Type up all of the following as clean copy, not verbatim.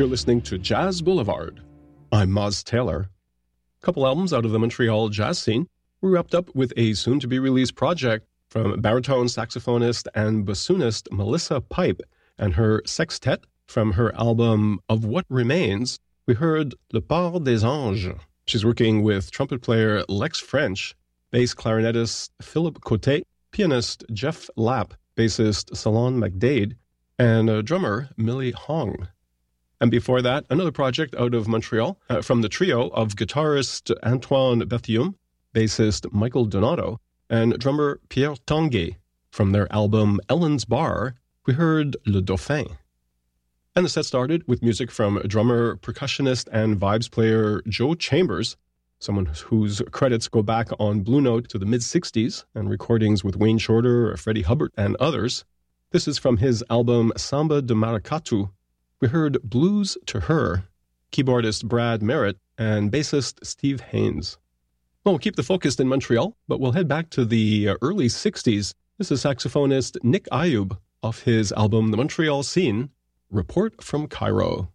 listening to Jazz Boulevard. I'm Moz Taylor. A couple albums out of the Montreal jazz scene. We wrapped up with a soon-to-be-released project from baritone saxophonist and bassoonist Melissa Pipe and her sextet. From her album Of What Remains, we heard Le Part des Anges. She's working with trumpet player Lex French, bass clarinetist Philip Cote, pianist Jeff Lapp, bassist Salon McDade, and drummer Millie Hong. And before that, another project out of Montreal from the trio of guitarist Antoine Berthiaume, bassist Michael Donato, and drummer Pierre Tanguay. From their album Ellen's Bar, we heard Le Dauphin. And the set started with music from drummer, percussionist, and vibes player Joe Chambers, someone whose credits go back on Blue Note to the mid-'60s and recordings with Wayne Shorter, Freddie Hubbard, and others. This is from his album Samba de Maracatu. We heard Blues to Her, keyboardist Brad Merritt, and bassist Steve Haynes. Well, we'll keep the focus in Montreal, but we'll head back to the early 60s. This is saxophonist Nick Ayub off his album The Montreal Scene, Report from Cairo.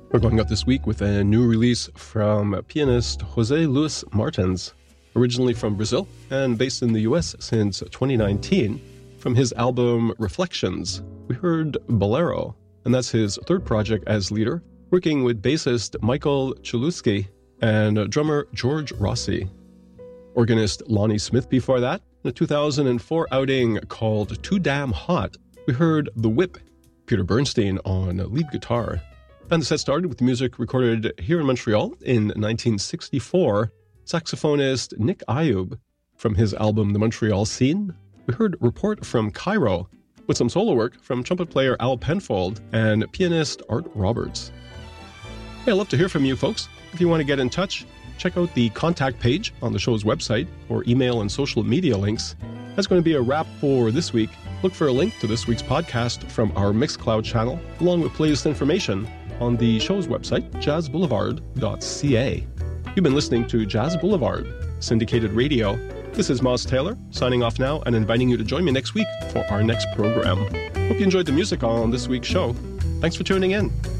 We're going out this week with a new release from pianist José Luis Martins, originally from Brazil and based in the US since 2019. From his album Reflections, we heard Bolero, and that's his third project as leader, working with bassist Michael Chuluski and drummer George Rossi. Organist Lonnie Smith before that. In a 2004 outing called Too Damn Hot, we heard The Whip, Peter Bernstein on lead guitar. And the set started with music recorded here in Montreal in 1964. Saxophonist Nick Ayub from his album The Montreal Scene. We heard Report from Cairo with some solo work from trumpet player Al Penfold and pianist Art Roberts. Hey, I'd love to hear from you folks. If you want to get in touch, check out the contact page on the show's website or email and social media links. That's going to be a wrap for this week. Look for a link to this week's podcast from our Mixcloud channel, along with latest information on the show's website, jazzboulevard.ca. You've been listening to Jazz Boulevard, syndicated radio. This is Moz Taylor, signing off now and inviting you to join me next week for our next program. Hope you enjoyed the music on this week's show. Thanks for tuning in.